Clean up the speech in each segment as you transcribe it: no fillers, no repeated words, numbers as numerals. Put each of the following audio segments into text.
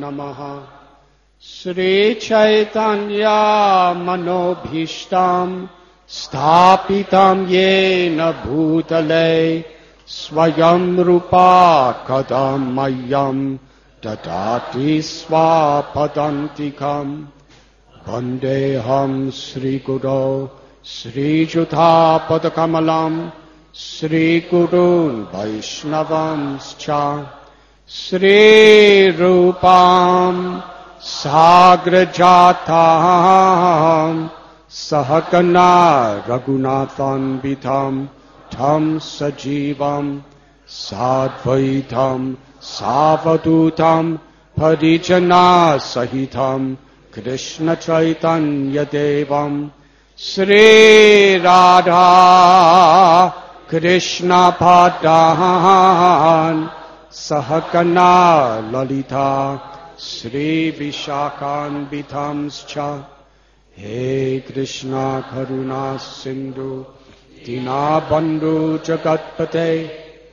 Namaha. Sri Chaitanya Manobhishtam Sthapitam Yena Bhutale Swayam Rupa Kadam Mayam Dadati Swapadantikam Vandeham Sri Guru Sri Jutha Padakamalam Sri Gurun Vaishnavamscha Sri Rupam Sagrajatam Sahakana Raghunathan Bitham Tham Sajivam Sadvaitam Savadutam Parijana Sahitam Krishna Chaitanya Devam Sri Radha Krishna Padan Sahakana Lalita Sri Vishakan Bitamscha He Krishna Karuna Sindhu Dina Bandhu Jagatpate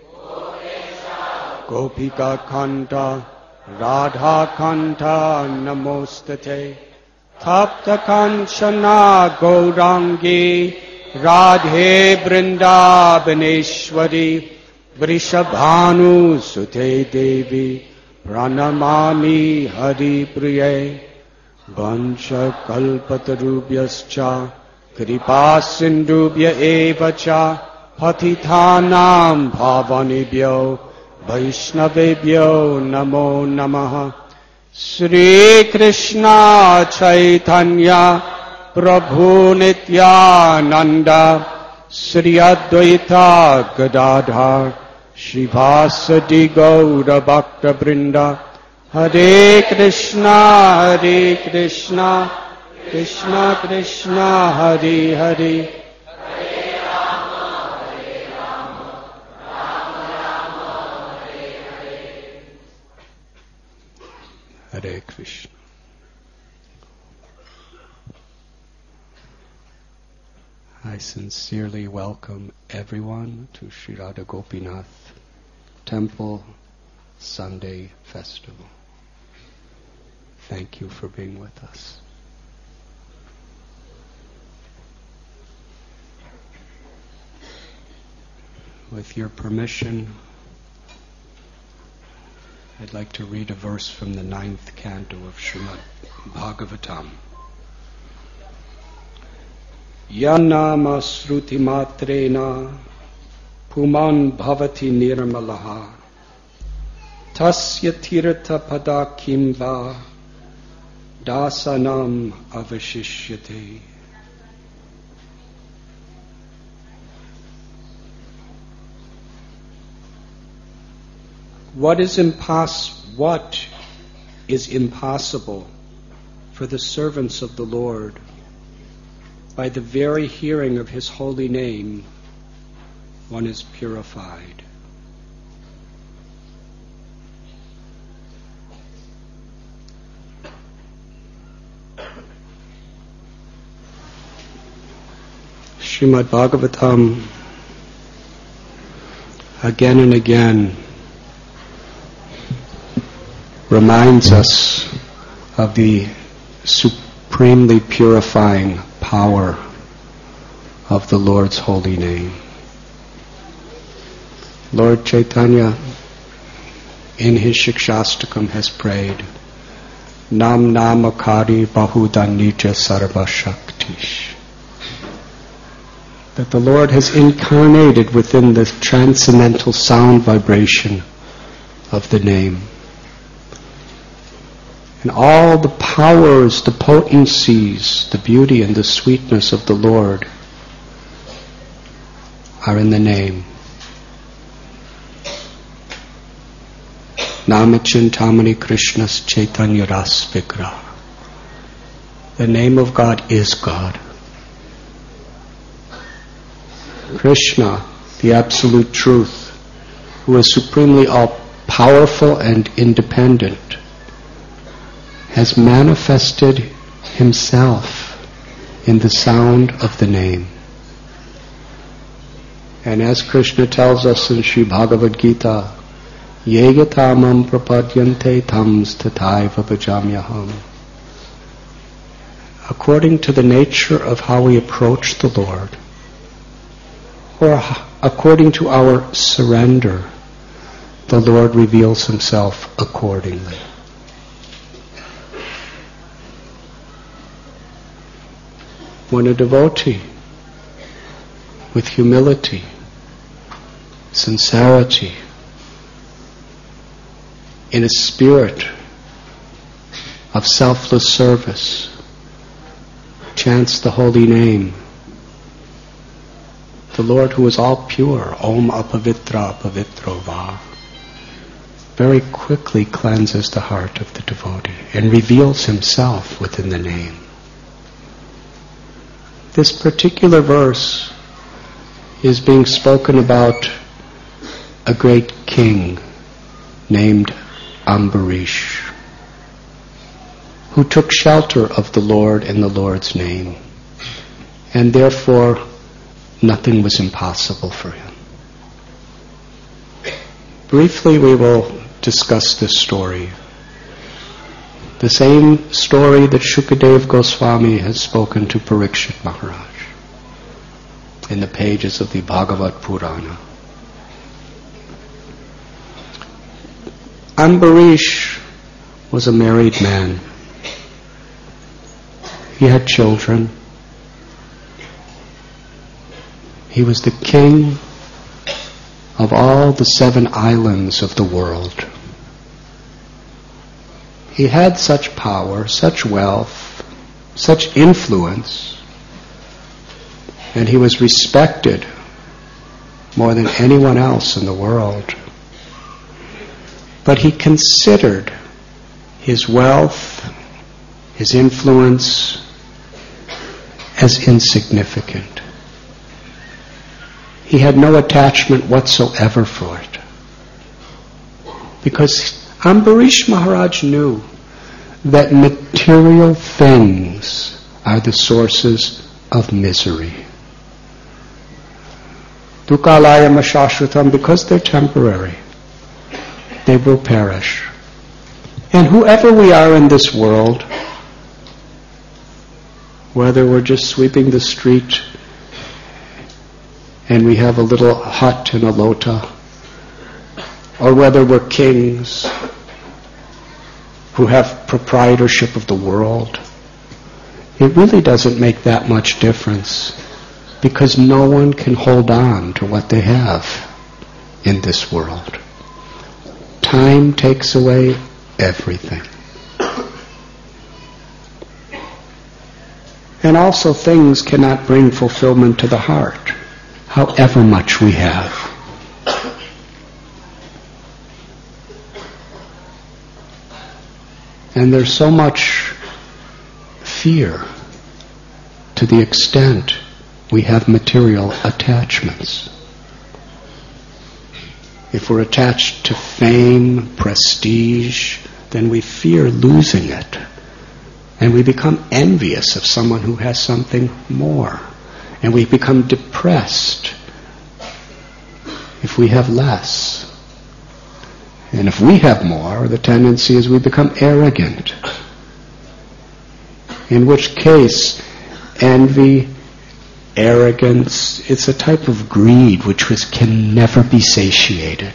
Gopika Kanta Radha Kanta Namostate Tapta Kanchana Gaurangi Radhe Vrindavaneshwari Vrishabhanu Sute Devi Pranamami Hari Priye Vansha Kalpatarubhyascha Kripa Sindhubhya Evacha Patithanam Bhavanebhyo Vaishnavebhyo Namo Namaha. Sri Krishna Chaitanya Prabhu Nityananda Sri Advaita Gadadhar Shivasadi Gaura Bhakta Brinda Hare Krishna Krishna Krishna Hare Hare Hare Krishna. I sincerely welcome everyone to Sri Radha Gopinath Temple Sunday Festival. Thank you for being with us. With your permission, I'd like to read a verse from the 9th canto of Srimad Bhagavatam. Yanama sruti matrena puman bhavati nirmalaha tasya tirtha pada kimva dasanam avashishyate. What is impossible for the servants of the Lord? By the very hearing of His holy name, one is purified. Srimad Bhagavatam again and again reminds us of the supremely purifying power of the Lord's holy name. Lord Chaitanya in his Shikshastakam has prayed, Nam Namakari Bahudanija Sarva Shaktish. That the Lord has incarnated within the transcendental sound vibration of the name. And all the powers, the potencies, the beauty and the sweetness of the Lord are in the name. Namachintamani Krishnas Chaitanya Ras Vigraha. The name of God is God. Krishna, the absolute truth, who is supremely all-powerful and independent, has manifested himself in the sound of the name. And as Krishna tells us in Sri Bhagavad Gita, Yegatamam prapadyante tams tataiva bhajamyaham. According to the nature of how we approach the Lord, or according to our surrender, the Lord reveals himself accordingly. When a devotee, with humility, sincerity, in a spirit of selfless service, chants the holy name, the Lord who is all pure, Om Apavitra Pavitro Va, very quickly cleanses the heart of the devotee and reveals himself within the name. This particular verse is being spoken about a great king named Ambarish, who took shelter of the Lord in the Lord's name, and therefore nothing was impossible for him. Briefly, we will discuss this story. The same story that Shukadev Goswami has spoken to Parikshit Maharaj in the pages of the Bhagavad Purana. Ambarish was a married man. He had children. He was the king of all the 7 islands of the world. He had such power, such wealth, such influence, and he was respected more than anyone else in the world. But he considered his wealth, his influence, as insignificant. He had no attachment whatsoever for it. Because Ambarish Maharaj knew that material things are the sources of misery. Dukkhalayam ashashvatam, because they're temporary, they will perish. And whoever we are in this world, whether we're just sweeping the street and we have a little hut and a lota, or whether we're kings who have proprietorship of the world, it really doesn't make that much difference, because no one can hold on to what they have in this world. Time takes away everything. And also things cannot bring fulfillment to the heart, however much we have. And there's so much fear to the extent we have material attachments. If we're attached to fame, prestige, then we fear losing it. And we become envious of someone who has something more. And we become depressed if we have less. And if we have more, the tendency is we become arrogant. In which case, envy, arrogance, it's a type of greed which can never be satiated.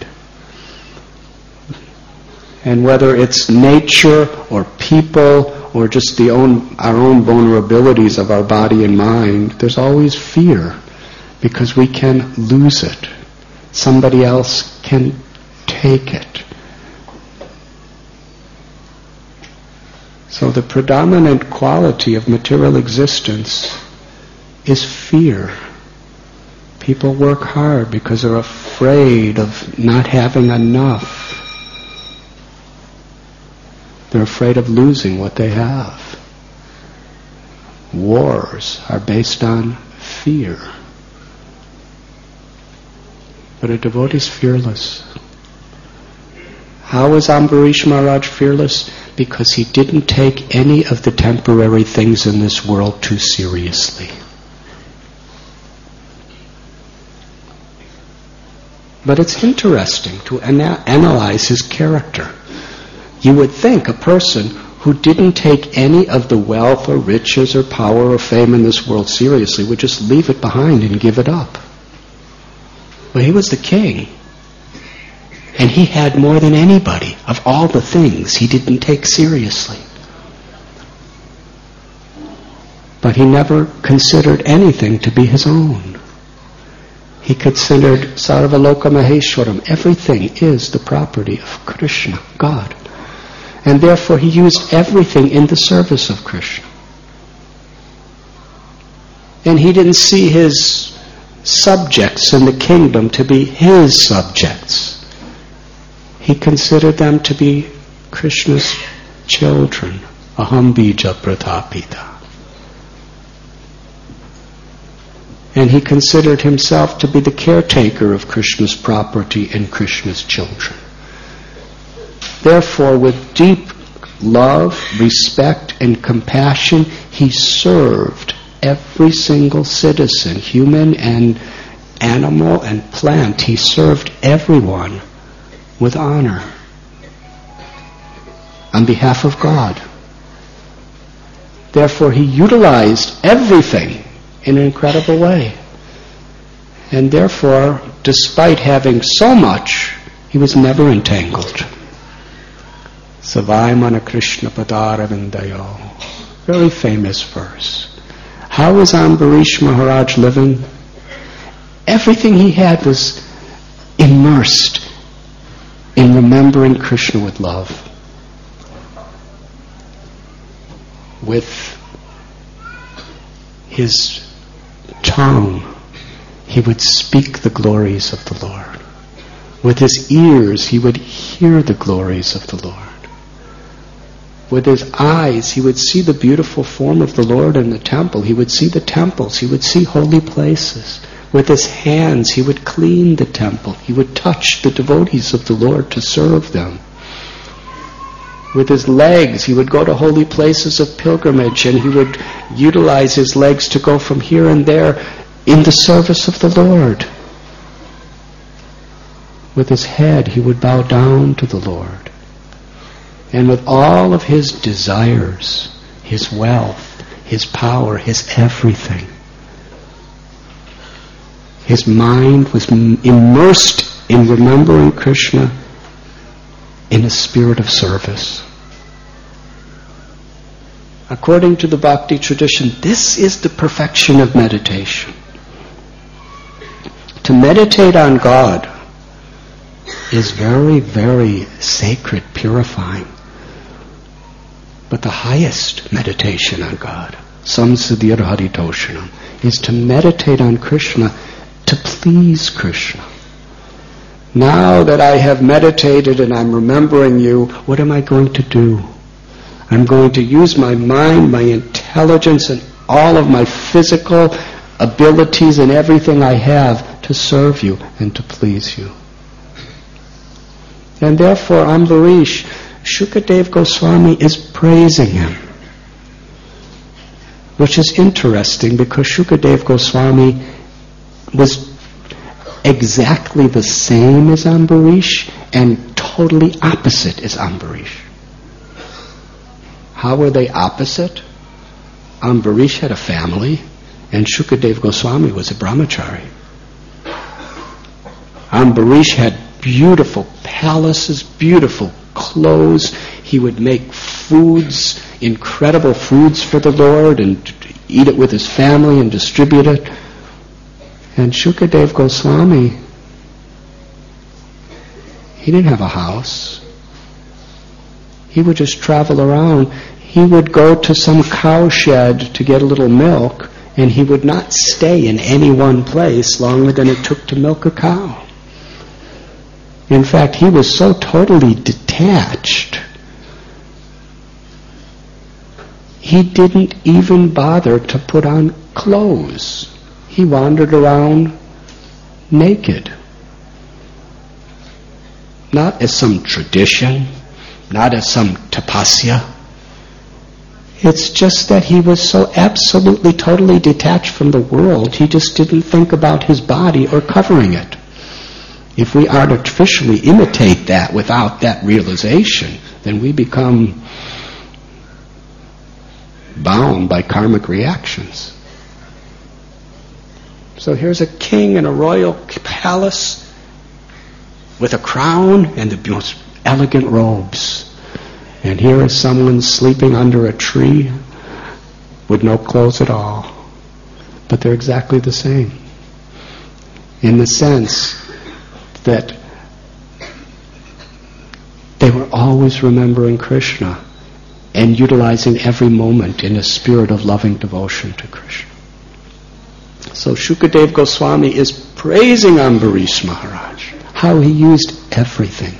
And whether it's nature or people or just our own vulnerabilities of our body and mind, there's always fear because we can lose it. Somebody else can take it. So the predominant quality of material existence is fear. People work hard because they're afraid of not having enough. They're afraid of losing what they have. Wars are based on fear. But a devotee is fearless. How is Ambarish Maharaj fearless? Because he didn't take any of the temporary things in this world too seriously. But it's interesting to analyze his character. You would think a person who didn't take any of the wealth or riches or power or fame in this world seriously would just leave it behind and give it up. But he was the king. And he had more than anybody of all the things he didn't take seriously. But he never considered anything to be his own. He considered Sarvaloka Maheshwaram. Everything is the property of Krishna, God. And therefore he used everything in the service of Krishna. And he didn't see his subjects in the kingdom to be his subjects. He considered them to be Krishna's children. Aham bija pratapita. And he considered himself to be the caretaker of Krishna's property and Krishna's children. Therefore, with deep love, respect, and compassion, he served every single citizen, human and animal and plant. He served everyone with honor on behalf of God. Therefore, he utilized everything in an incredible way. And therefore, despite having so much, he was never entangled. Savaimana Krishna Padaravindayo. Very famous verse. How was Ambarish Maharaj living? Everything he had was immersed in remembering Krishna with love. With his tongue, he would speak the glories of the Lord. With his ears, he would hear the glories of the Lord. With his eyes, he would see the beautiful form of the Lord in the temple. He would see the temples. He would see holy places. With his hands, he would clean the temple. He would touch the devotees of the Lord to serve them. With his legs, he would go to holy places of pilgrimage, and he would utilize his legs to go from here and there in the service of the Lord. With his head, he would bow down to the Lord. And with all of his desires, his wealth, his power, his everything, his mind was immersed in remembering Krishna in a spirit of service. According to the Bhakti tradition, this is the perfection of meditation. To meditate on God is very, very sacred, purifying. But the highest meditation on God, Samsiddhir Haritoshanam, is to meditate on Krishna, to please Krishna. Now that I have meditated and I'm remembering you, what am I going to do? I'm going to use my mind, my intelligence, and all of my physical abilities and everything I have to serve you and to please you. And therefore, Ambarish, Shukadev Goswami is praising him. Which is interesting because Shukadev Goswami was exactly the same as Ambarish and totally opposite as Ambarish. How were they opposite? Ambarish had a family and Shukadev Goswami was a brahmachari. Ambarish had beautiful palaces, beautiful clothes. He would make foods, incredible foods for the Lord and eat it with his family and distribute it. And Shukadev Goswami, he didn't have a house. He would just travel around. He would go to some cow shed to get a little milk, and he would not stay in any one place longer than it took to milk a cow. In fact, he was so totally detached, he didn't even bother to put on clothes. He wandered around naked. Not as some tradition, not as some tapasya. It's just that he was so absolutely, totally detached from the world, he just didn't think about his body or covering it. If we artificially imitate that without that realization, then we become bound by karmic reactions. So here's a king in a royal palace with a crown and the most elegant robes. And here is someone sleeping under a tree with no clothes at all. But they're exactly the same, in the sense that they were always remembering Krishna and utilizing every moment in a spirit of loving devotion to Krishna. So Shukadeva Goswami is praising Ambarish Maharaj, how he used everything.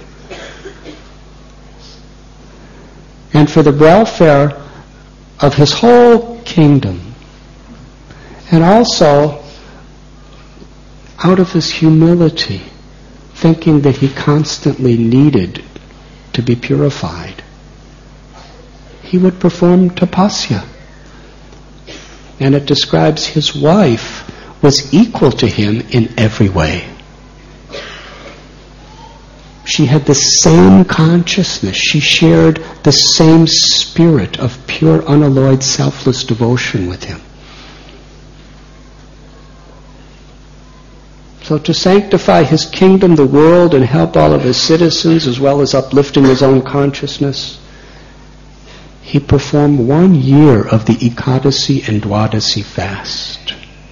And for the welfare of his whole kingdom. And also, out of his humility, thinking that he constantly needed to be purified, he would perform tapasya. And it describes his wife was equal to him in every way. She had the same consciousness. She shared the same spirit of pure, unalloyed, selfless devotion with him. So to sanctify his kingdom, the world, and help all of his citizens, as well as uplifting his own consciousness, he performed 1 year of the Ekadasi and Dwadasi fast.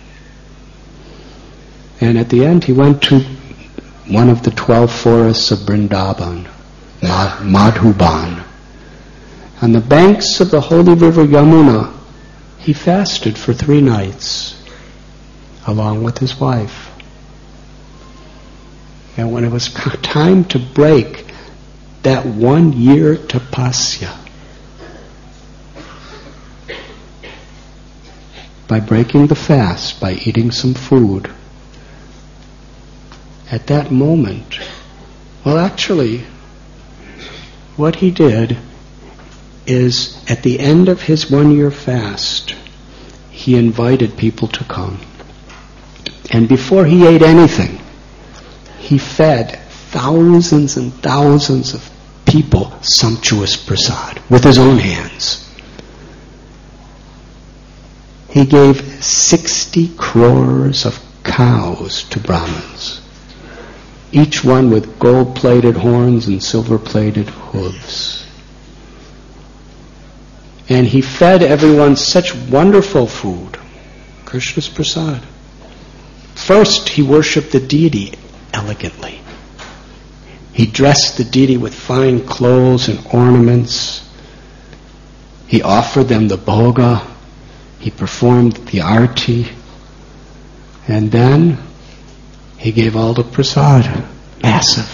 And at the end, he went to one of the 12 forests of Vrindavan, Madhuban. On the banks of the holy river Yamuna, he fasted for 3 nights, along with his wife. And when it was time to break that 1 year tapasya, by breaking the fast, by eating some food, at that moment, well, actually, what he did is, at the end of his 1 year fast, he invited people to come. And before he ate anything, he fed thousands and thousands of people sumptuous prasad with his own hands. He gave 60 crores of cows to Brahmins, each one with gold-plated horns and silver-plated hooves. And he fed everyone such wonderful food, Krishna's prasad. First, he worshipped the deity elegantly. He dressed the deity with fine clothes and ornaments. He offered them the bhoga. He performed the arti. And then he gave all the prasad, massive.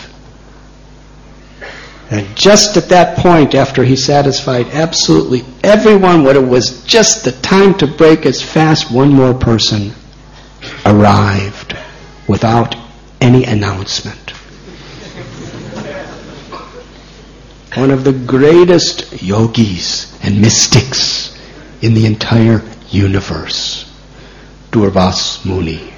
And just at that point, after he satisfied absolutely everyone, when it was just the time to break his fast, one more person arrived without any announcement. One of the greatest yogis and mystics in the entire universe, Durvas Muni.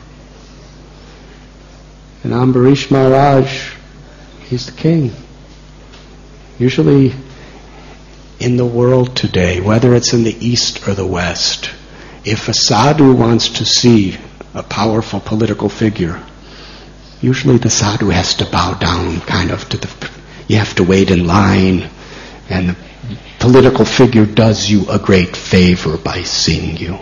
And Ambarish Maharaj, he's the king. Usually in the world today, whether it's in the East or the West, if a sadhu wants to see a powerful political figure, usually the sadhu has to bow down kind of to the... You have to wait in line, and the political figure does you a great favor by seeing you.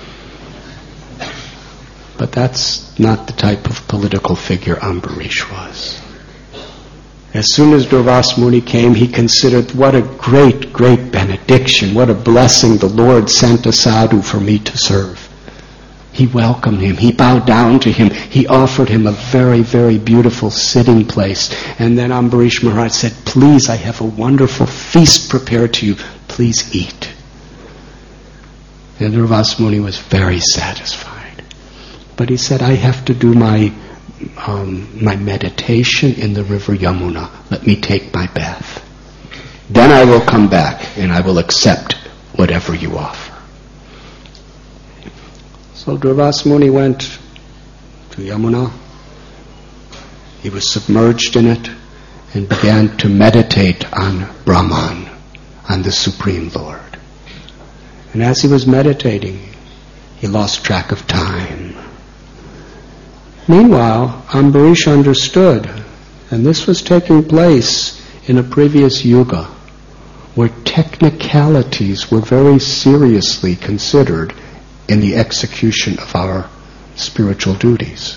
But that's not the type of political figure Ambarish was. As soon as Durvas Muni came, he considered, what a great, great benediction, what a blessing the Lord sent a sadhu for me to serve. He welcomed him. He bowed down to him. He offered him a very, very beautiful sitting place. And then Ambarish Maharaj said, please, I have a wonderful feast prepared to you. Please eat. And Durvas Muni was very satisfied. But he said, I have to do my meditation in the river Yamuna. Let me take my bath. Then I will come back and I will accept whatever you offer. So Durvas Muni went to Yamuna, He was submerged in it and began to meditate on Brahman, on the Supreme Lord. And as he was meditating, he lost track of time. Meanwhile, Ambarish understood, and this was taking place in a previous yuga, where technicalities were very seriously considered in the execution of our spiritual duties.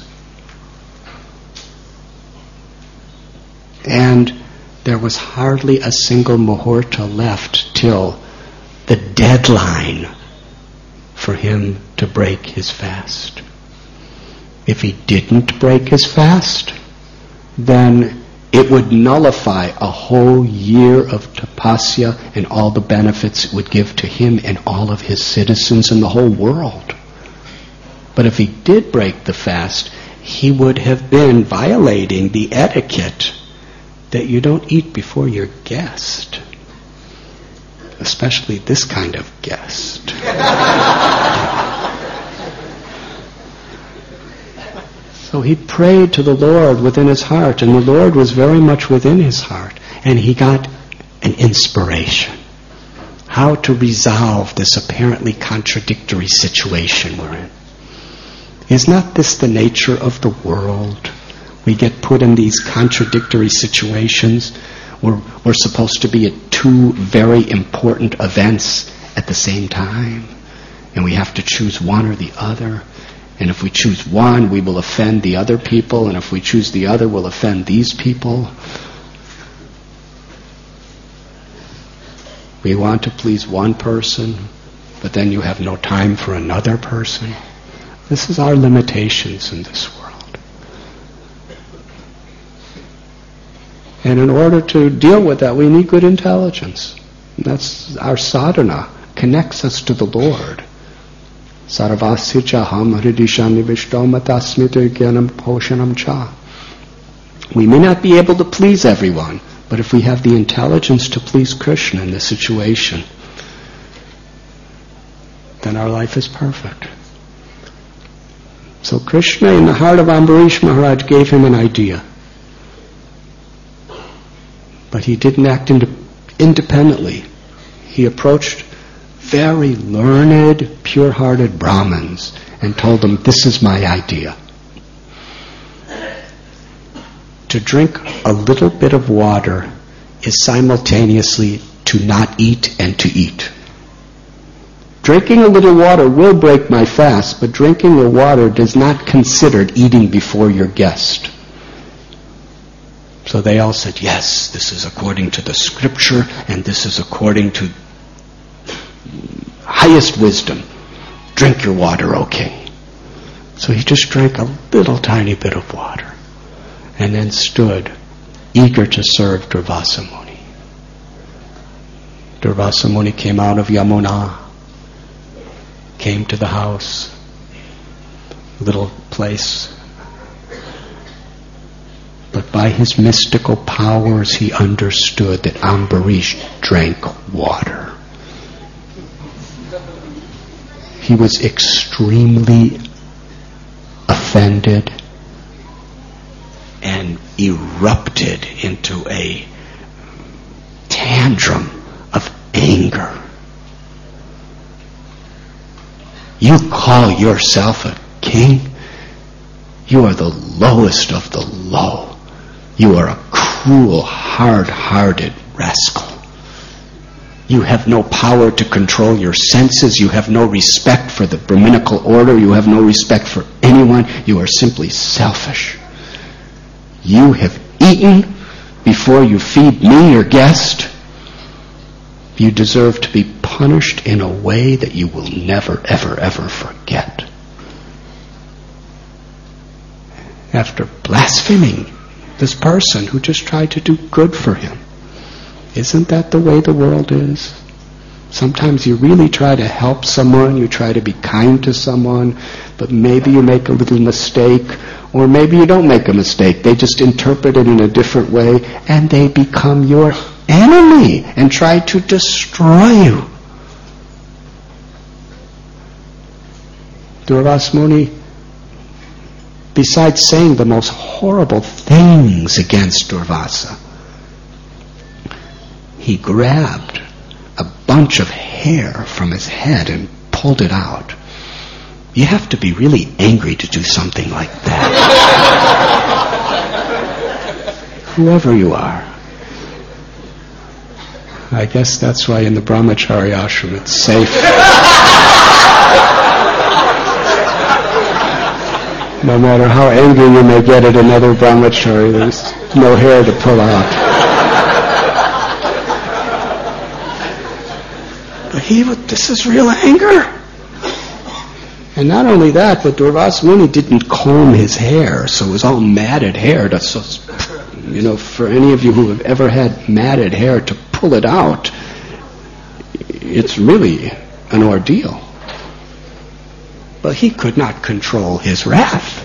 And there was hardly a single muhurta left till the deadline for him to break his fast. If he didn't break his fast, then it would nullify a whole year of tapasya and all the benefits it would give to him and all of his citizens in the whole world. But if he did break the fast, he would have been violating the etiquette that you don't eat before your guest. Especially this kind of guest. So he prayed to the Lord within his heart, and the Lord was very much within his heart, and he got an inspiration. How to resolve this apparently contradictory situation we're in. Is not this the nature of the world? We get put in these contradictory situations where we're supposed to be at two very important events at the same time, and we have to choose one or the other. And if we choose one, we will offend the other people, and if we choose the other, we'll offend these people. We want to please one person, but then you have no time for another person. This is our limitations in this world. And in order to deal with that, we need good intelligence. And that's our sadhana, connects us to the Lord. Sarvasya ham hridishani vishtomatasmita jnanam poshanam cha. We may not be able to please everyone, but if we have the intelligence to please Krishna in this situation, then our life is perfect. So Krishna, in the heart of Ambarish Maharaj, gave him an idea. But he didn't act independently. He approached very learned, pure-hearted Brahmins and told them, this is my idea. To drink a little bit of water is simultaneously to not eat and to eat. Drinking a little water will break my fast, but drinking the water does not consider eating before your guest. So they all said, yes, this is according to the scripture, and this is according to highest wisdom. Drink your water, O king. So he just drank a little tiny bit of water, and then stood, eager to serve Durvasa Muni. Durvasa Muni came out of Yamuna, came to the house, little place. But by his mystical powers, he understood that Ambarish drank water. He was extremely offended and erupted into a tantrum of anger. You call yourself a king? You are the lowest of the low. You are a cruel, hard-hearted rascal. You have no power to control your senses. You have no respect for the Brahminical order. You have no respect for anyone. You are simply selfish. You have eaten before you feed me, your guest. You deserve to be punished in a way that you will never, ever, ever forget. After blaspheming this person who just tried to do good for him. Isn't that the way the world is? Sometimes you really try to help someone, you try to be kind to someone, but maybe you make a little mistake, or maybe you don't make a mistake. They just interpret it in a different way, and they become your enemy and try to destroy you. Durvasa Muni besides saying the most horrible things against Durvasa, he grabbed a bunch of hair from his head and pulled it out. You have to be really angry to do something like that. Whoever you are. I guess that's why in the Brahmachari ashram it's safe. No matter how angry you may get at another brahmachari, there's no hair to pull out. But this is real anger. And not only that, but Durvasa Muni didn't comb his hair, so it was all matted hair. For any of you who have ever had matted hair, to pull it out, it's really an ordeal. But he could not control his wrath.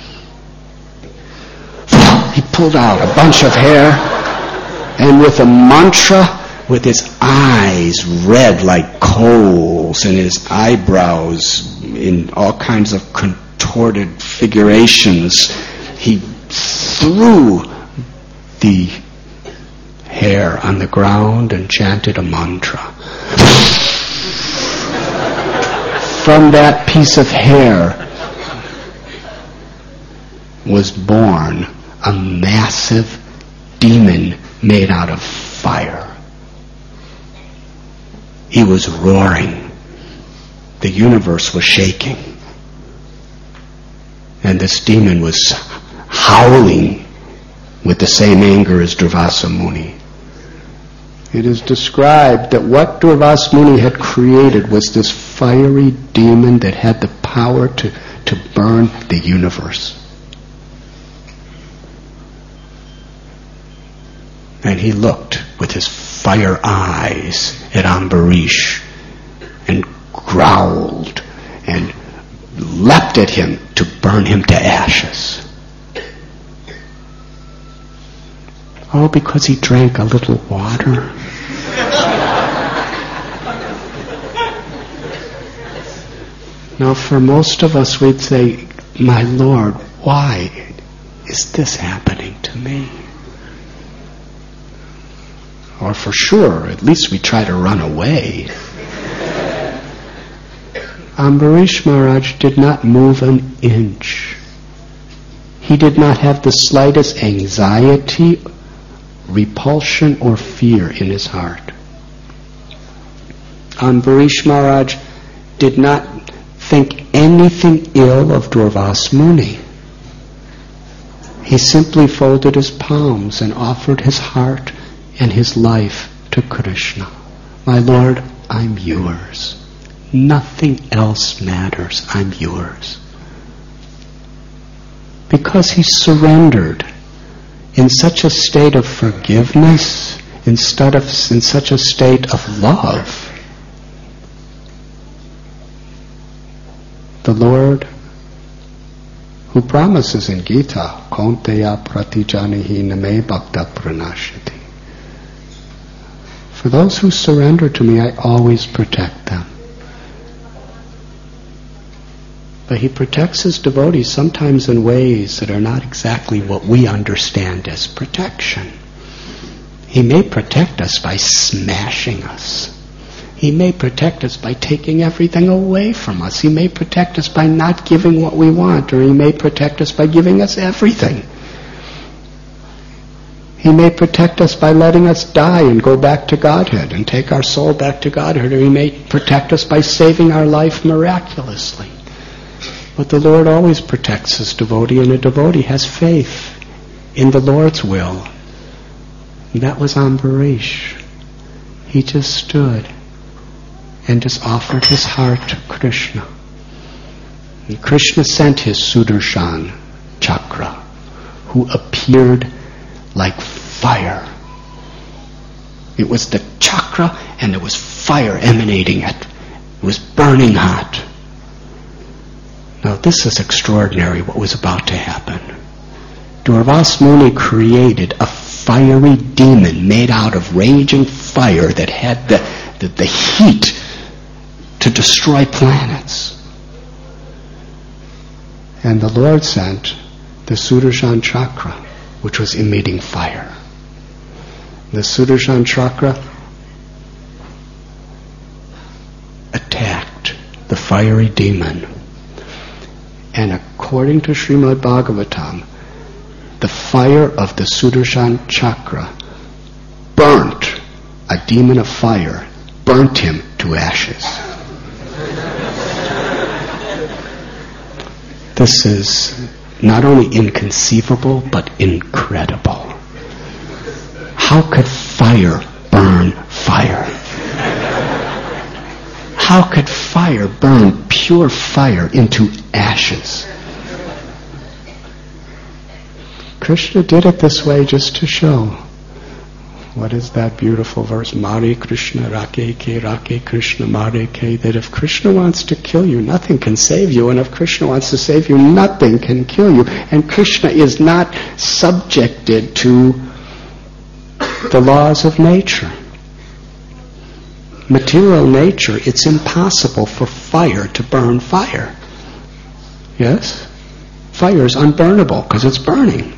He pulled out a bunch of hair, and with a mantra, with his eyes red like coals and his eyebrows in all kinds of contorted figurations, he threw the hair on the ground and chanted a mantra. From that piece of hair was born a massive demon made out of fire. He was roaring. The universe was shaking. And this demon was howling with the same anger as Durvasa Muni. It is described that what Durvasa Muni had created was this fiery demon that had the power to burn the universe. And he looked with his fire eyes at Ambarish and growled and leapt at him to burn him to ashes. Oh, because he drank a little water. Now, for most of us, we'd say, my Lord, why is this happening to me? Or for sure, at least we try to run away. Ambarish Maharaj did not move an inch. He did not have the slightest anxiety, repulsion, or fear in his heart. Ambarish Maharaj did not think anything ill of Durvasa Muni. He simply folded his palms and offered his heart and his life to Krishna. My Lord, I'm yours. Nothing else matters. I'm yours. Because he surrendered in such a state of forgiveness, in such a state of love. The Lord, who promises in Gita, Kaunteya pratijanihi name bhakta pranashati. For those who surrender to me, I always protect them. But he protects his devotees sometimes in ways that are not exactly what we understand as protection. He may protect us by smashing us. He may protect us by taking everything away from us. He may protect us by not giving what we want, or he may protect us by giving us everything. He may protect us by letting us die and go back to Godhead and take our soul back to Godhead, or he may protect us by saving our life miraculously. But the Lord always protects his devotee, and a devotee has faith in the Lord's will. And that was Ambarish. He just stood and just offered his heart to Krishna. And Krishna sent his Sudarshan chakra, who appeared like fire. It was the chakra, and there was fire emanating it. It was burning hot. Now this is extraordinary, what was about to happen. Durvasa Muni created a fiery demon made out of raging fire that had the heat to destroy planets. And the Lord sent the Sudarshan Chakra, which was emitting fire. The Sudarshan Chakra attacked the fiery demon. And according to Srimad Bhagavatam, the fire of the Sudarshan Chakra burnt a demon of fire, burnt him to ashes. This is not only inconceivable, but incredible. How could fire burn fire? How could fire burn pure fire into ashes? Krishna did it this way just to show. What is that beautiful verse? Mare Krishna Rake Krishna Mare Ke. That if Krishna wants to kill you, nothing can save you. And if Krishna wants to save you, nothing can kill you. And Krishna is not subjected to the laws of nature. Material nature, it's impossible for fire to burn fire. Yes? Fire is unburnable because it's burning.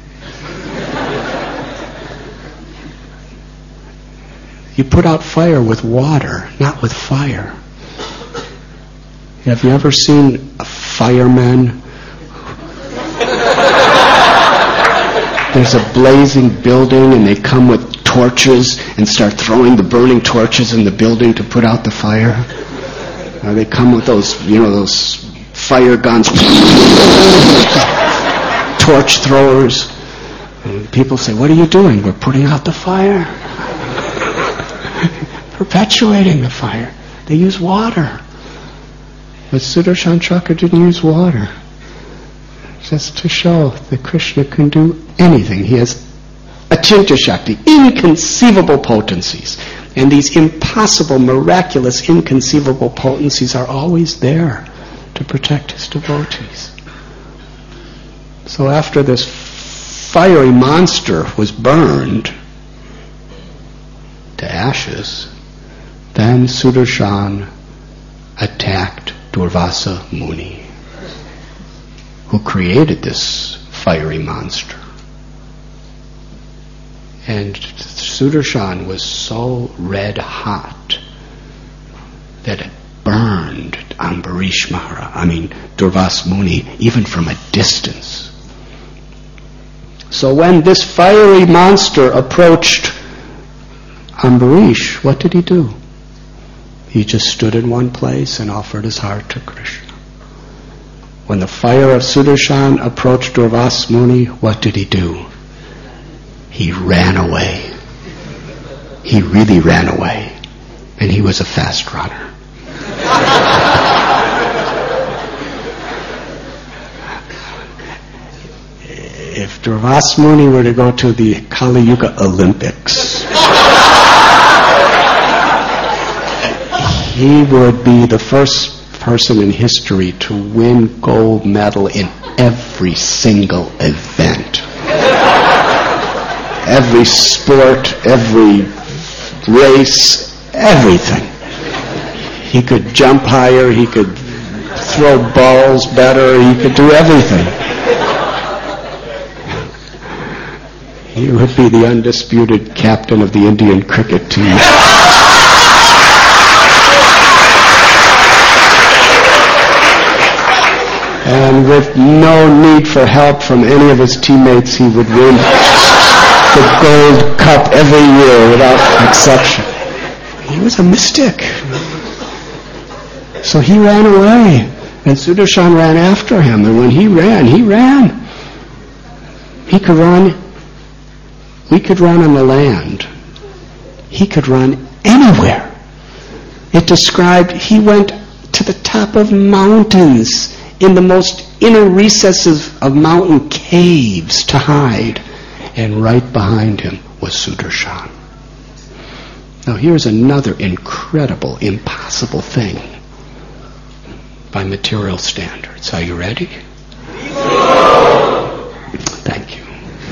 You put out fire with water, not with fire. Have you ever seen a fireman? There's a blazing building and they come with torches and start throwing the burning torches in the building to put out the fire. They come with those fire guns, torch throwers. And people say, "What are you doing?" "We're putting out the fire." Perpetuating the fire. They use water. But Sudarshan Chakra didn't use water. Just to show that Krishna can do anything. He has Achintya Shakti, inconceivable potencies. And these impossible, miraculous, inconceivable potencies are always there to protect his devotees. So after this fiery monster was burned to ashes, then Sudarshan attacked Durvasa Muni, who created this fiery monster. And Sudarshan was so red hot that it burned Ambarish Maharaj, Durvasa Muni, even from a distance. So when this fiery monster approached Ambarish, what did he do? He just stood in one place and offered his heart to Krishna. When the fire of Sudarshan approached Durvasa Muni, what did he do? He ran away. He really ran away. And he was a fast runner. If Durvasa Muni were to go to the Kali Yuga Olympics, he would be the first person in history to win gold medal in every single event. Every sport, every race, everything. He could jump higher, he could throw balls better, he could do everything. He would be the undisputed captain of the Indian cricket team. And with no need for help from any of his teammates, he would win the gold cup every year without exception. He was a mystic. So he ran away, and Sudarshan ran after him. And when he ran. He could run. We could run on the land. He could run anywhere. It described he went to the top of mountains, in the most inner recesses of mountain caves to hide. And right behind him was Sudarshan. Now here's another incredible, impossible thing by material standards. Are you ready? Thank you.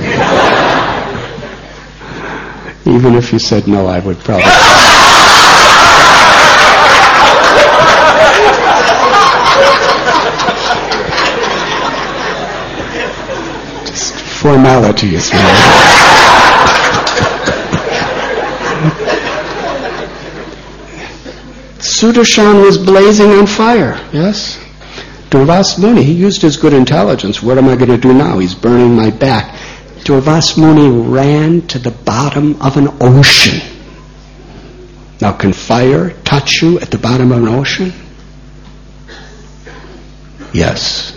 Even if you said no, I would probably... formalities. Sudarshan was blazing on fire, yes? Durvas Muni, he used his good intelligence. What am I going to do now? He's burning my back. Durvas Muni ran to the bottom of an ocean. Now, can fire touch you at the bottom of an ocean? Yes.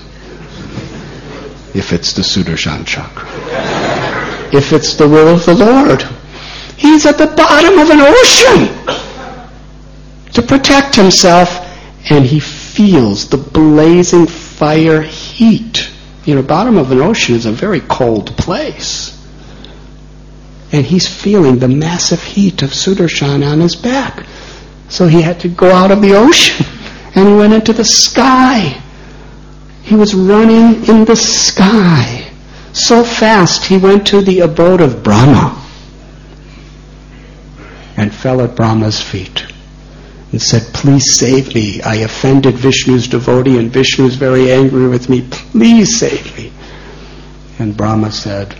If it's the Sudarshan Chakra. If it's the will of the Lord. He's at the bottom of an ocean to protect himself, and he feels the blazing fire heat. You know, bottom of an ocean is a very cold place. And he's feeling the massive heat of Sudarshan on his back. So he had to go out of the ocean, and he went into the sky. He was running in the sky. So fast, he went to the abode of Brahma and fell at Brahma's feet and said, "Please save me. I offended Vishnu's devotee, and Vishnu is very angry with me. Please save me." And Brahma said,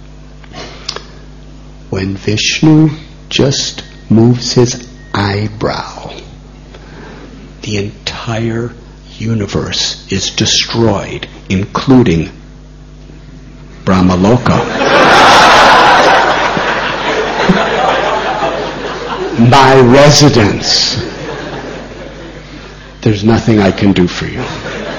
"When Vishnu just moves his eyebrow, the entire universe is destroyed, including Brahmaloka." My residence. There's nothing I can do for you.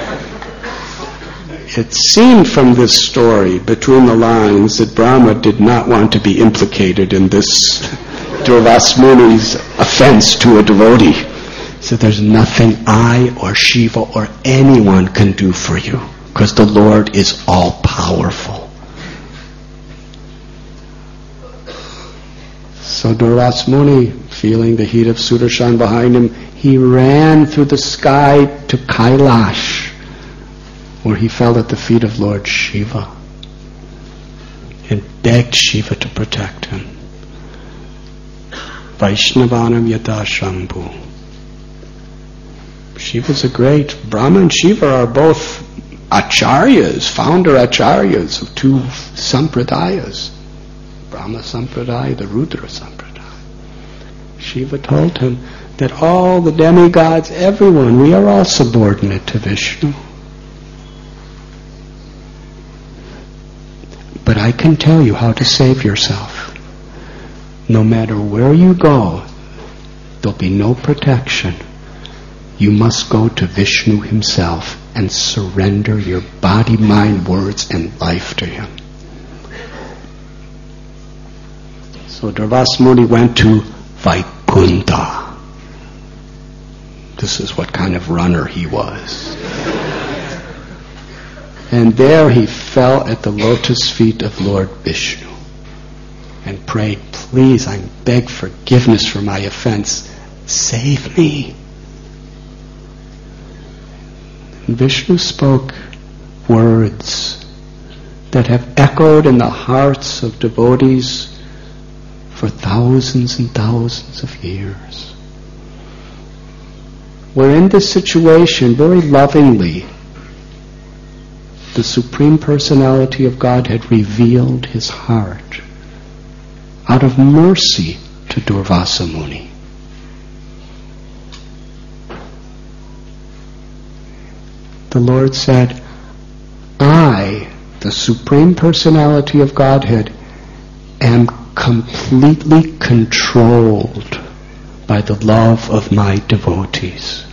It seemed from this story, between the lines, that Brahma did not want to be implicated in this Durvas Muni's offense to a devotee. So there's nothing I or Shiva or anyone can do for you, because the Lord is all-powerful. So Durvas Muni, feeling the heat of Sudarshan behind him, he ran through the sky to Kailash, where he fell at the feet of Lord Shiva and begged Shiva to protect him. Vaishnavanam yata Shambhu. Shiva's a great... Brahma and Shiva are both acharyas, founder acharyas of two sampradayas. Brahma Sampradaya, the Rudra Sampradaya. Shiva told him that all the demigods, everyone, we are all subordinate to Vishnu. But I can tell you how to save yourself. No matter where you go, there'll be no protection. You must go to Vishnu himself and surrender your body, mind, words, and life to him. So Durvas Muni went to Vaikuntha. This is what kind of runner he was. And there he fell at the lotus feet of Lord Vishnu and prayed, "Please, I beg forgiveness for my offense. Save me." And Vishnu spoke words that have echoed in the hearts of devotees for thousands and thousands of years. Where in this situation, very lovingly, the Supreme Personality of Godhead revealed his heart out of mercy to Durvasa Muni. The Lord said, "I, the Supreme Personality of Godhead, am completely controlled by the love of my devotees.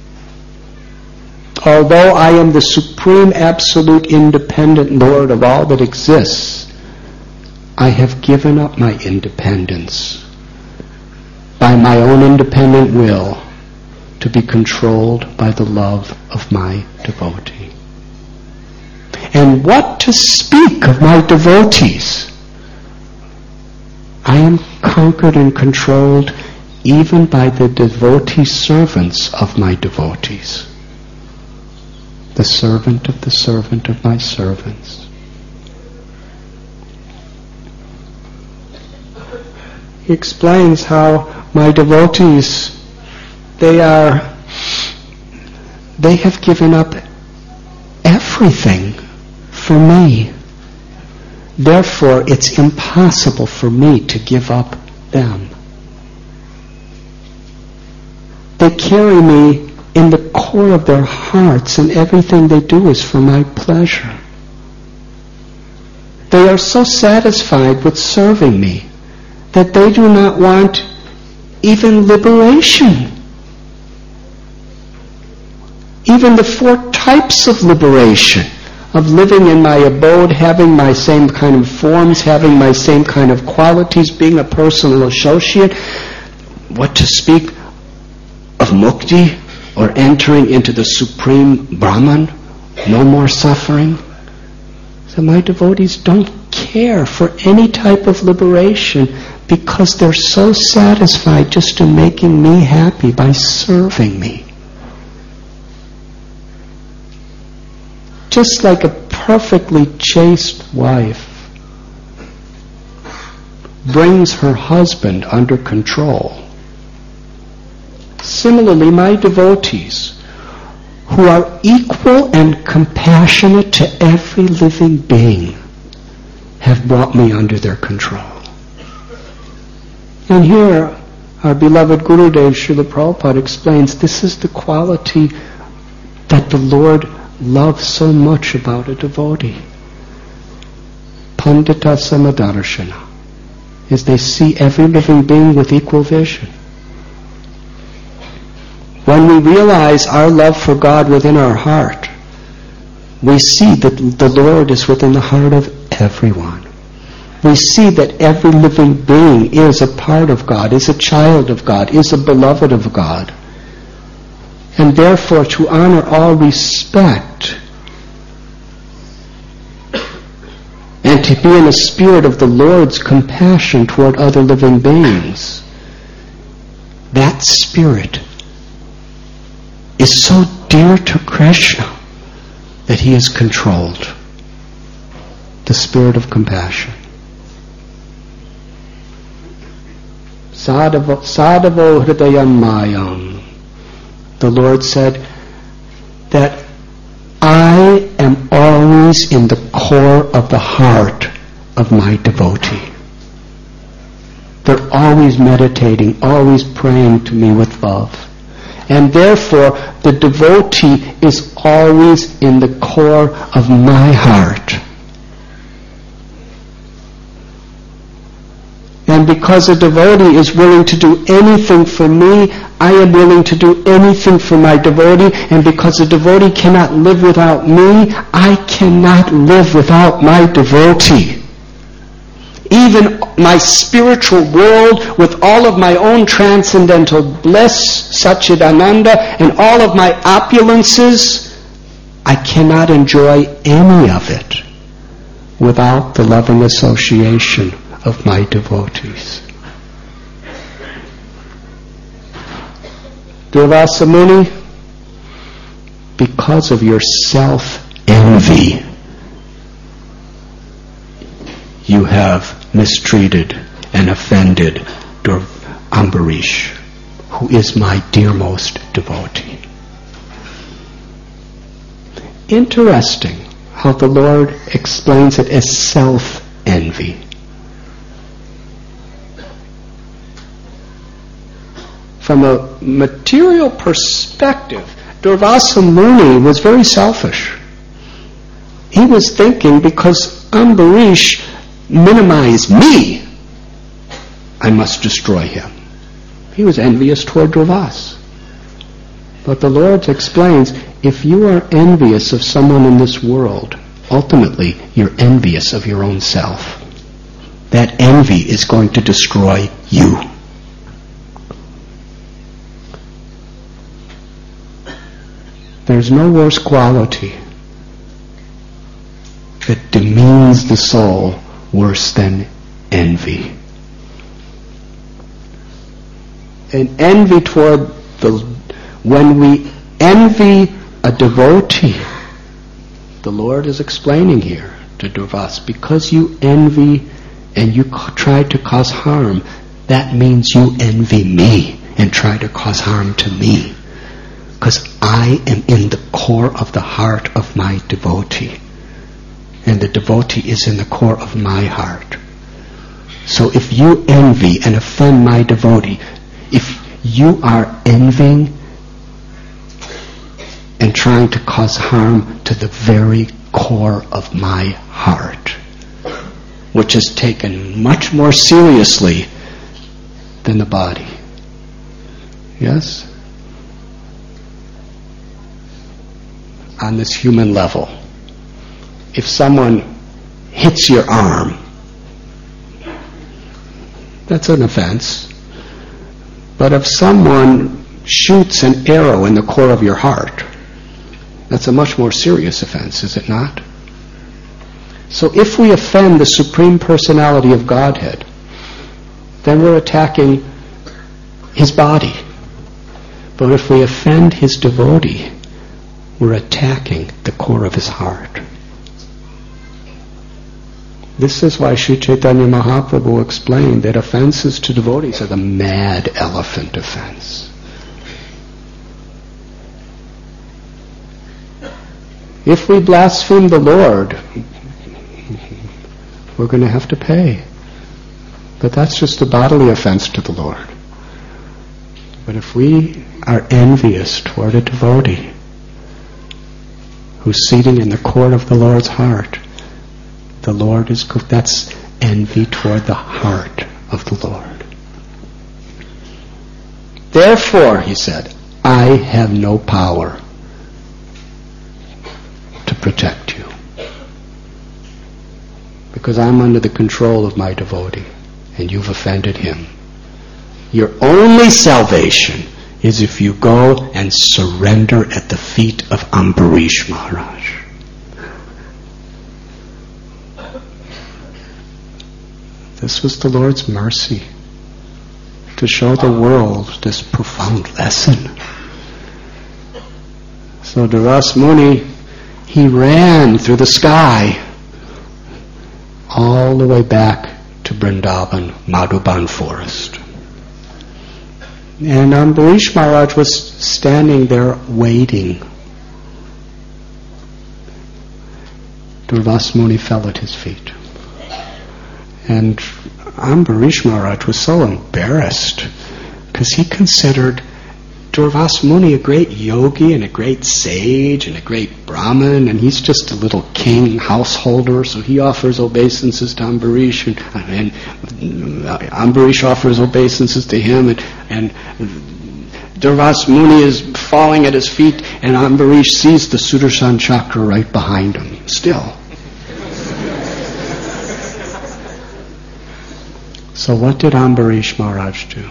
Although I am the supreme, absolute, independent Lord of all that exists, I have given up my independence by my own independent will to be controlled by the love of my devotee. And what to speak of my devotees? I am conquered and controlled even by the devotee servants of my devotees. The servant of my servants." He explains how my devotees, they have given up everything for me. Therefore, it's impossible for me to give up them. They carry me in the core of their hearts, and everything they do is for my pleasure. They are so satisfied with serving me that they do not want even liberation. Even the 4 types of liberation, of living in my abode, having my same kind of forms, having my same kind of qualities, being a personal associate, what to speak of mukti, or entering into the supreme Brahman, no more suffering. So my devotees don't care for any type of liberation because they're so satisfied just in making me happy by serving me. Just like a perfectly chaste wife brings her husband under control, similarly my devotees, who are equal and compassionate to every living being, have brought me under their control. And here, our beloved Gurudev Srila Prabhupada explains this is the quality that the Lord loves so much about a devotee. Pandita Samadarshana, is they see every living being with equal vision. When we realize our love for God within our heart, we see that the Lord is within the heart of everyone. We see that every living being is a part of God, is a child of God, is a beloved of God. And therefore, to honor all respect and to be in a spirit of the Lord's compassion toward other living beings, that spirit is so dear to Krishna that he is controlled. The spirit of compassion. Sadhavo hridayam mayam. The Lord said that I am always in the core of the heart of my devotee. They're always meditating, always praying to me with love. And therefore, the devotee is always in the core of my heart. And because a devotee is willing to do anything for me, I am willing to do anything for my devotee. And because a devotee cannot live without me, I cannot live without my devotee. Even my spiritual world with all of my own transcendental bliss, Satchidananda, and all of my opulences, I cannot enjoy any of it without the loving association of my devotees. Durvasa Muni, because of your self-envy, you have mistreated and offended Ambarish, who is my dearmost devotee. Interesting how the Lord explains it as self-envy. From a material perspective, Durvasa Muni was very selfish. He was thinking, because Ambarish minimized me, I must destroy him. He was envious toward Durvasa. But the Lord explains, if you are envious of someone in this world, ultimately you're envious of your own self. That envy is going to destroy you. There's no worse quality that demeans the soul worse than envy. And envy toward when we envy a devotee, the Lord is explaining here to Durvasa, because you envy and you try to cause harm, that means you envy me and try to cause harm to me. Because I am in the core of the heart of my devotee. and the devotee is in the core of my heart. So if you envy and offend my devotee, if you are envying and trying to cause harm to the very core of my heart, which is taken much more seriously than the body. Yes? On this human level, if someone hits your arm, that's an offense. But if someone shoots an arrow in the core of your heart, that's a much more serious offense, is it not? So if we offend the Supreme Personality of Godhead, then we're attacking his body. But if we offend his devotee, we're attacking the core of his heart. This is why Sri Chaitanya Mahaprabhu explained that offenses to devotees are the mad elephant offense. If we blaspheme the Lord, we're going to have to pay. But that's just a bodily offense to the Lord. But if we are envious toward a devotee who's seating in the core of the Lord's heart, the Lord is, that's envy toward the heart of the Lord. Therefore, he said, I have no power to protect you, because I'm under the control of my devotee, and you've offended him. Your only salvation is if you go and surrender at the feet of Ambarish Maharaj. This was the Lord's mercy, to show the world this profound lesson. So Durvasa Muni, he ran through the sky all the way back to Vrindavan, Madhuban forest. And Ambarish Maharaj was standing there waiting. Durvasa Muni fell at his feet. And Ambarish Maharaj was so embarrassed because he considered Durvasa Muni a great yogi and a great sage and a great Brahmin, and he's just a little king householder, so he offers obeisances to Ambarish, and Ambarish offers obeisances to him, and Durvasa Muni is falling at his feet, and Ambarish sees the Sudarshan Chakra right behind him, still. So what did Ambarish Maharaj do?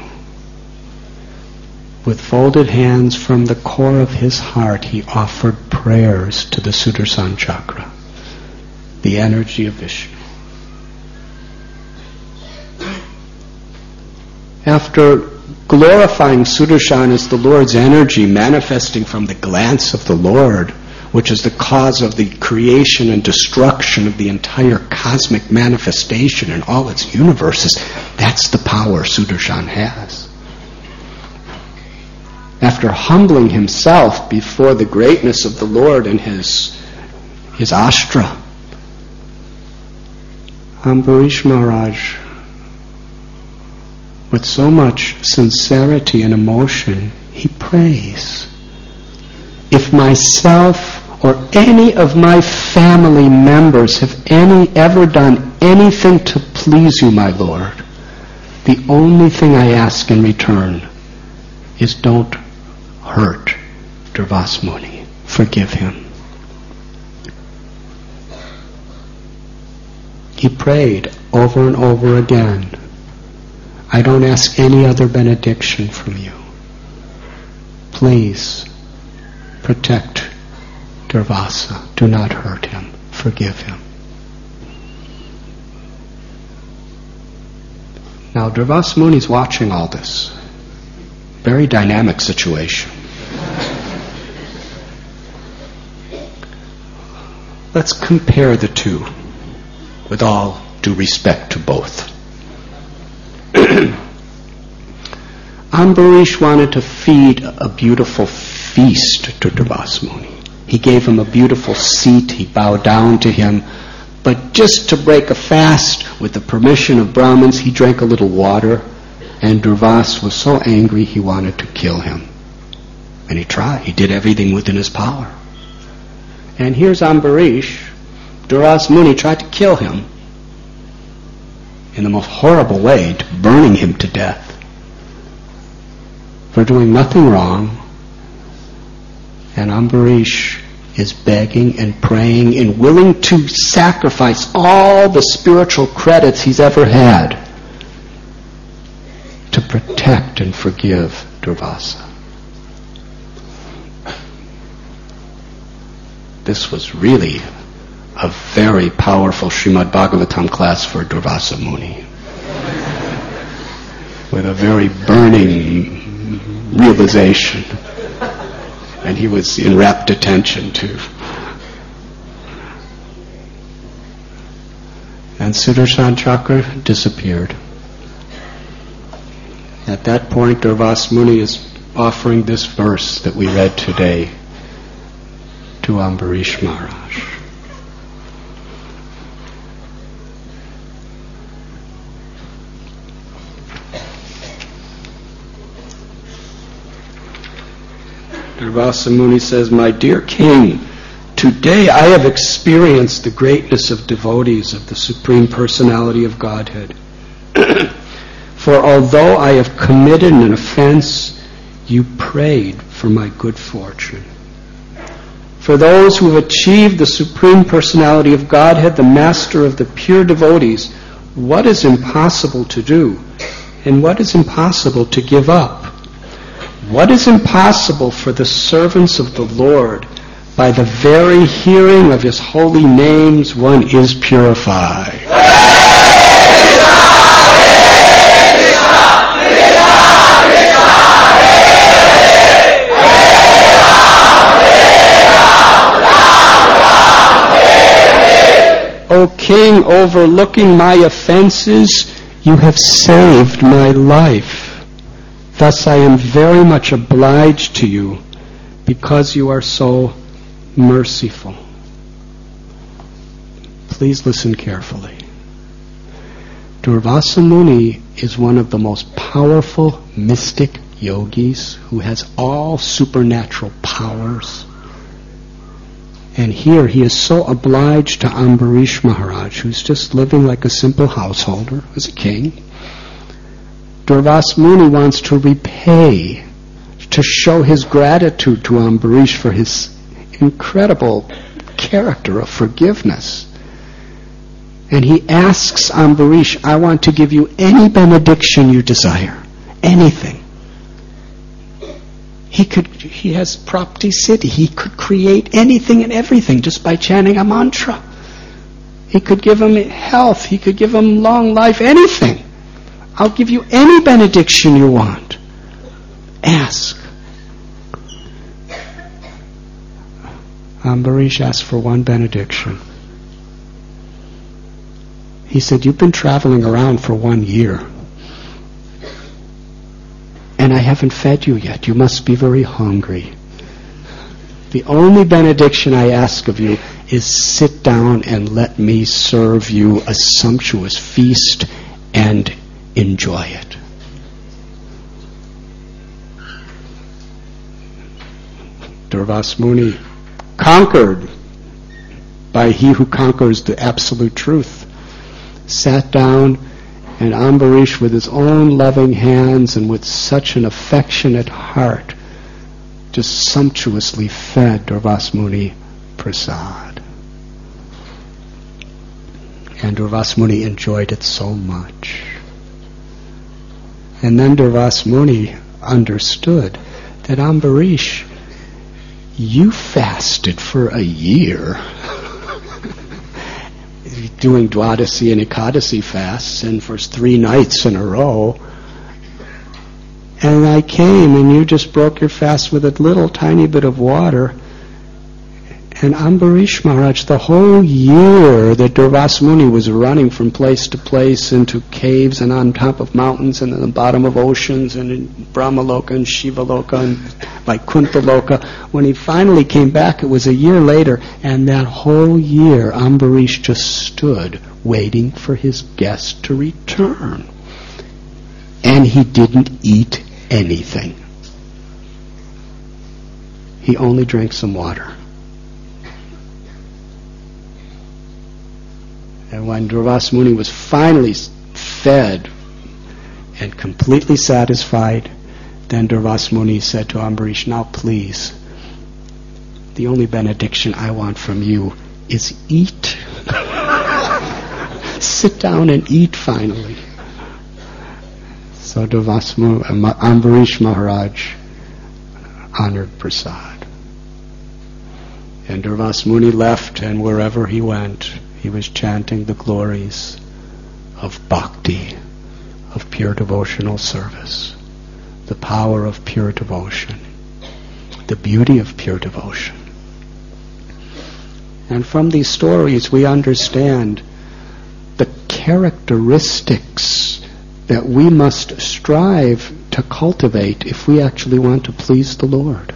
With folded hands from the core of his heart, he offered prayers to the Sudarshan Chakra, the energy of Vishnu. After glorifying Sudarshan as the Lord's energy manifesting from the glance of the Lord, which is the cause of the creation and destruction of the entire cosmic manifestation in all its universes, that's the power Sudarshan has. After humbling himself before the greatness of the Lord and his ashtra, Ambarish Maharaj, with so much sincerity and emotion, he prays. If myself or any of my family members have ever done anything to please you, my Lord, the only thing I ask in return is don't hurt Durvasa Muni. Forgive him. He prayed over and over again, I don't ask any other benediction from you. Please protect Durvasa. Do not hurt him. Forgive him. Now Durvasa Muni is watching all this. Very dynamic situation. Let's compare the two, with all due respect to both. Ambarish wanted to feed a beautiful feast to Durvasa Muni. He gave him a beautiful seat. He bowed down to him, But just to break a fast, with the permission of Brahmins, he drank a little water, and Durvasa was so angry he wanted to kill him. And he tried. He did everything within his power. And here's Ambarish. Durvasa Muni tried to kill him in the most horrible way, burning him to death for doing nothing wrong. And Ambarish is begging and praying and willing to sacrifice all the spiritual credits he's ever had to protect and forgive Durvasa. This was really a very powerful Srimad Bhagavatam class for Durvasa Muni, with a very burning realization. And he was in rapt attention too. And Sudarshan Chakra disappeared. At that point, Durvasa Muni is offering this verse that we read today to Ambarish Maharaj. Durvasa Muni says, "My dear king, today I have experienced the greatness of devotees of the Supreme Personality of Godhead. For although I have committed an offense, you prayed for my good fortune. For those who have achieved the Supreme Personality of Godhead, the Master of the pure devotees, what is impossible to do, and what is impossible to give up? What is impossible for the servants of the Lord? By the very hearing of His holy names, one is purified." O King, overlooking my offenses, you have saved my life. Thus I am very much obliged to you because you are so merciful. Please listen carefully. Durvasa Muni is one of the most powerful mystic yogis who has all supernatural powers. And here he is so obliged to Ambarish Maharaj, who's just living like a simple householder, as a king. Durvasa Muni wants to repay, to show his gratitude to Ambarish for his incredible character of forgiveness. And he asks Ambarish, "I want to give you any benediction you desire, anything." He has Prapti Siddhi. He could create anything and everything just by chanting a mantra. He could give him health. He could give him long life, anything. I'll give you any benediction you want. Ask. Ambarish asked for one benediction. He said, "You've been traveling around for 1 year. And I haven't fed you yet. You must be very hungry. The only benediction I ask of you is sit down and let me serve you a sumptuous feast and enjoy it." Durvasa Muni, conquered by he who conquers the absolute truth, sat down, and Ambarish, with his own loving hands and with such an affectionate heart, just sumptuously fed Durvasa Muni prasad. And Durvasa Muni enjoyed it so much. And then Durvasa Muni understood that, "Ambarish, you fasted for a year." Doing Dwadasi and Ekadasi fasts, and for 3 nights in a row. And I came and you just broke your fast with a little tiny bit of water, And Ambarish Maharaj, the whole year that Durvasa Muni was running from place to place into caves and on top of mountains and in the bottom of oceans and in Brahmaloka and Shivaloka and Vaikuntha-loka, when he finally came back, it was a year later, and that whole year Ambarish just stood waiting for his guest to return. And he didn't eat anything. He only drank some water. And when Durvasa Muni was finally fed and completely satisfied, then Durvasa Muni said to Ambarish, now please, the only benediction I want from you is eat. Sit down and eat finally. So Ambarish Maharaj honored Prasad. And Durvasa Muni left, and wherever he went, he was chanting the glories of bhakti, of pure devotional service, the power of pure devotion, the beauty of pure devotion. And from these stories we understand the characteristics that we must strive to cultivate if we actually want to please the Lord.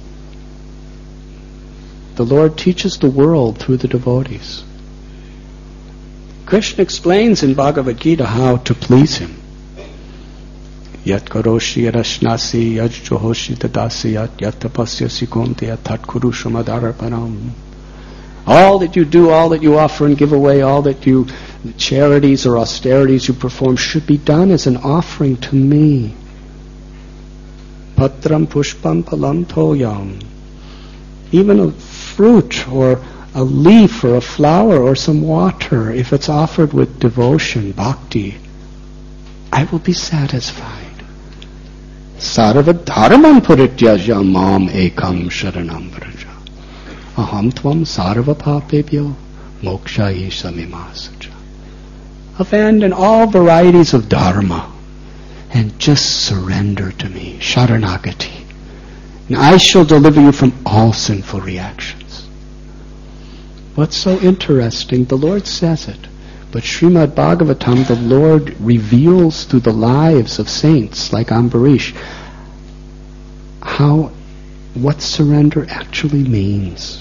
The Lord teaches the world through the devotees. Krishna explains in Bhagavad Gita how to please Him. Yat karoshi yarashnasi yat johoshi tadasi yat tapasyasi konti tat kurusham adarapanam. All that you do, all that you offer and give away, all that you, charities or austerities you perform should be done as an offering to me. Patram pushpam palam toyam. Even a fruit or a leaf or a flower or some water, if it's offered with devotion, bhakti, I will be satisfied. Sarva dharmam purityaja mam ekam sharanam vraja. Aham tvam sarva papebhyo mokshayi samimasaja. Abandon all varieties of dharma and just surrender to me, sharanagati. And I shall deliver you from all sinful reactions. What's so interesting, the Lord says it, but Srimad Bhagavatam, the Lord reveals through the lives of saints like Ambarish what surrender actually means.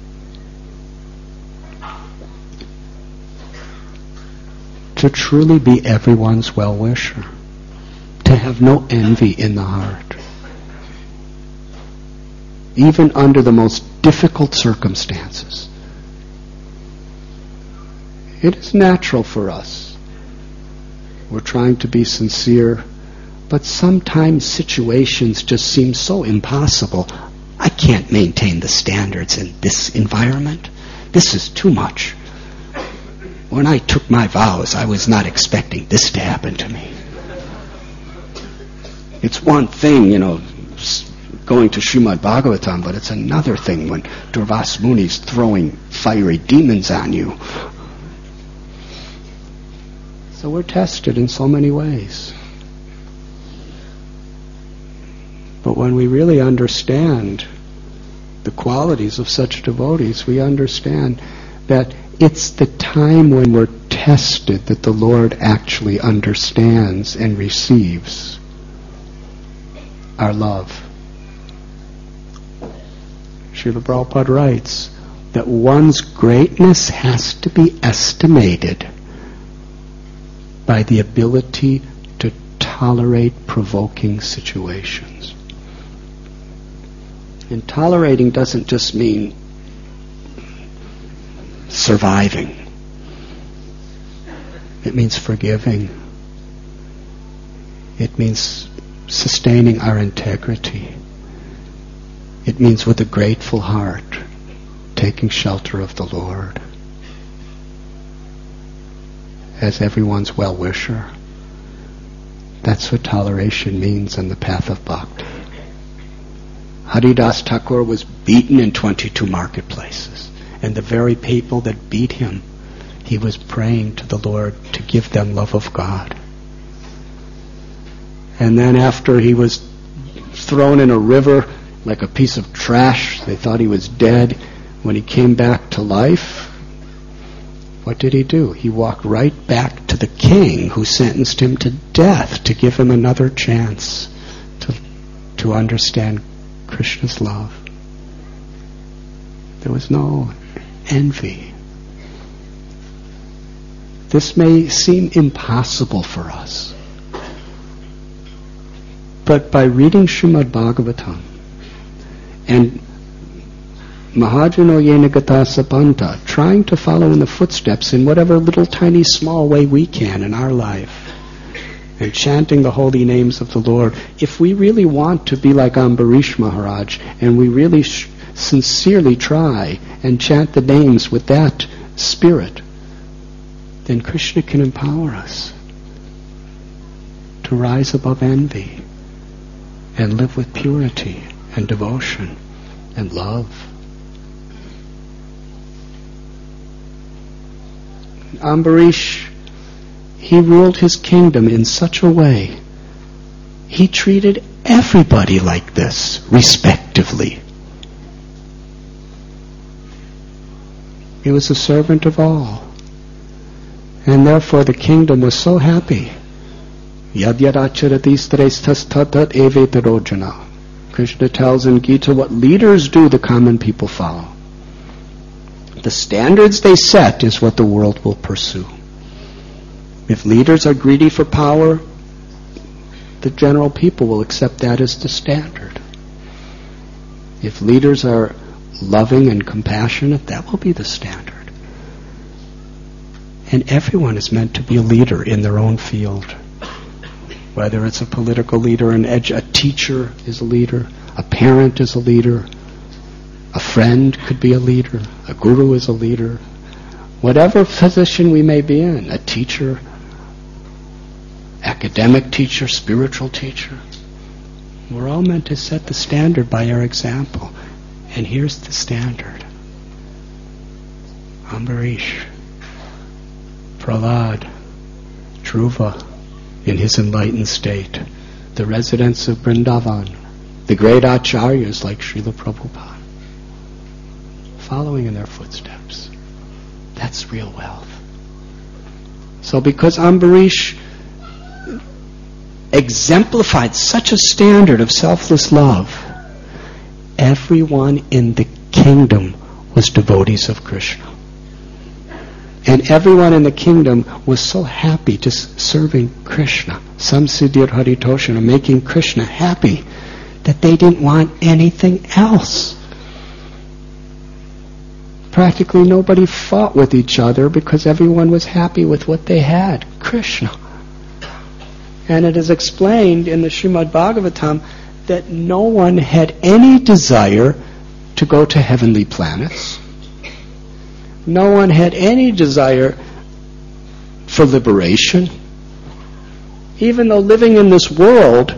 To truly be everyone's well-wisher, to have no envy in the heart, even under the most difficult circumstances. It is natural for us. We're trying to be sincere, but sometimes situations just seem so impossible. I can't maintain the standards in this environment. This is too much. When I took my vows, I was not expecting this to happen to me. It's one thing, going to Srimad Bhagavatam, but it's another thing when Durvasa Muni's throwing fiery demons on you. So we're tested in so many ways. But when we really understand the qualities of such devotees, we understand that it's the time when we're tested that the Lord actually understands and receives our love. Srila Prabhupada writes that one's greatness has to be estimated by the ability to tolerate provoking situations. And tolerating doesn't just mean surviving. It means forgiving. It means sustaining our integrity. It means with a grateful heart taking shelter of the Lord as everyone's well-wisher. That's what toleration means on the path of bhakti. Haridas Thakur was beaten in 22 marketplaces, and the very people that beat him, he was praying to the Lord to give them love of God. And then after he was thrown in a river like a piece of trash, they thought he was dead. When he came back to life, what did he do? He walked right back to the king who sentenced him to death to give him another chance to understand Krishna's love. There was no envy. This may seem impossible for us, but by reading Srimad Bhagavatam and Mahajano Yena Gata Sapanta, trying to follow in the footsteps in whatever little tiny small way we can in our life, and chanting the holy names of the Lord, if we really want to be like Ambarish Maharaj, and we really sincerely try and chant the names with that spirit, then Krishna can empower us to rise above envy and live with purity and devotion and love. Ambarish, he ruled his kingdom in such a way. He treated everybody like this, respectively. He was a servant of all. And therefore the kingdom was so happy. Yad yad acharati sthresthas tatat evetarojana. Krishna tells in Gita what leaders do, the common people follow. The standards they set is what the world will pursue. If leaders are greedy for power, the general people will accept that as the standard. If leaders are loving and compassionate, that will be the standard. And everyone is meant to be a leader in their own field. Whether it's a political leader, a teacher is a leader, a parent is a leader, a friend could be a leader, a guru is a leader. Whatever position we may be in, a teacher, academic teacher, spiritual teacher, we're all meant to set the standard by our example. And here's the standard. Ambarish, Prahlad, Dhruva, in his enlightened state, the residents of Vrindavan, the great acharyas like Srila Prabhupada, following in their footsteps. That's real wealth. So because Ambarish exemplified such a standard of selfless love, everyone in the kingdom was devotees of Krishna. And everyone in the kingdom was so happy just serving Krishna. Samsiddhir Haritoshana, making Krishna happy, that they didn't want anything else. Practically nobody fought with each other because everyone was happy with what they had, Krishna. And it is explained in the Srimad Bhagavatam that no one had any desire to go to heavenly planets. No one had any desire for liberation. Even though living in this world,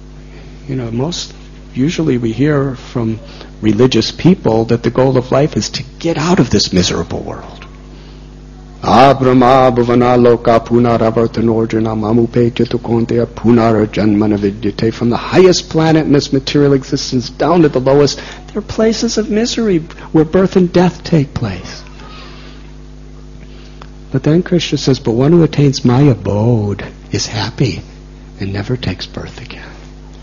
usually we hear from religious people that the goal of life is to get out of this miserable world. Abrahma bhavana loka punaravartanorjana mamupe jatukonteya punarajanmana vidyate. From the highest planet in this material existence down to the lowest, there are places of misery where birth and death take place. But then Krishna says, but one who attains my abode is happy and never takes birth again.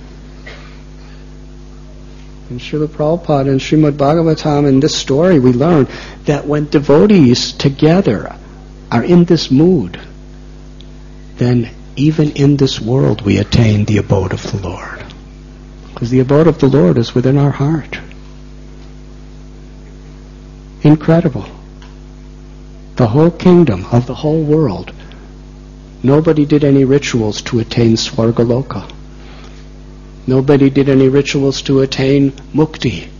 In Srila Prabhupada and Srimad Bhagavatam, in this story, we learn that when devotees together are in this mood, then even in this world we attain the abode of the Lord. Because the abode of the Lord is within our heart. Incredible. The whole kingdom of the whole world, nobody did any rituals to attain Swargaloka. Nobody did any rituals to attain mukti.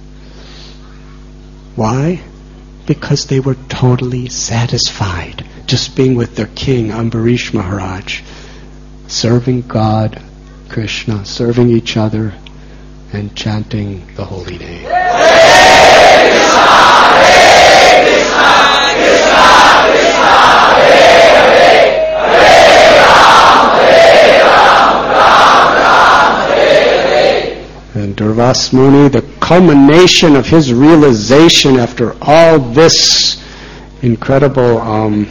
Why? Because they were totally satisfied just being with their king, Ambarish Maharaj, serving God, Krishna, serving each other, and chanting the holy name. Hare Krishna, Hare Krishna, Krishna Krishna, Hare Hare, Hare Ram, Ram Ram, Ram Hare Hare. And Durva Srinivas Muni, the culmination of his realization after all this incredible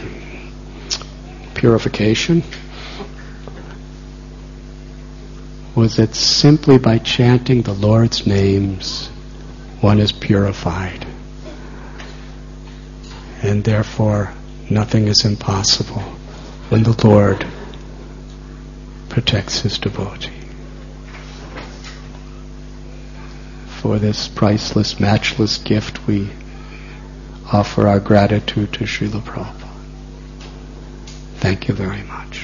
purification was that simply by chanting the Lord's names, one is purified. And therefore, nothing is impossible when the Lord protects his devotee. For this priceless, matchless gift, we offer our gratitude to Srila Prabhupada. Thank you very much.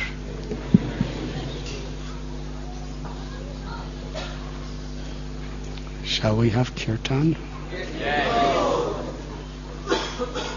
Shall we have kirtan? Yes.